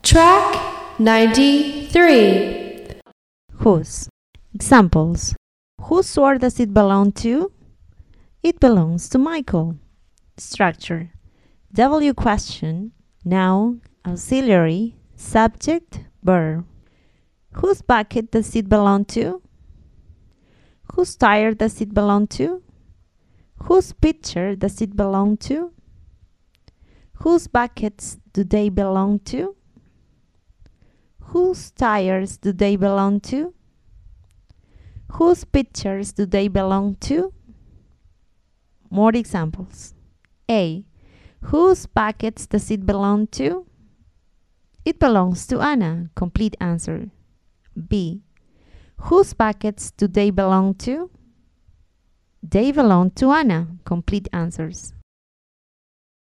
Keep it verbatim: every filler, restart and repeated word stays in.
Track ninety-three. Whose. Examples. Whose sword does it belong to? It belongs to Michael. Structure. W question, noun, auxiliary, subject, verb. Whose bucket does it belong to? Whose tire does it belong to? Whose pitcher does it belong to? Whose buckets do they belong to? Whose tires do they belong to? Whose pitchers do they belong to? More examples. A. Whose buckets does it belong to? It belongs to Anna. Complete answer. B. Whose buckets do they belong to? They belong to Anna. Complete answers.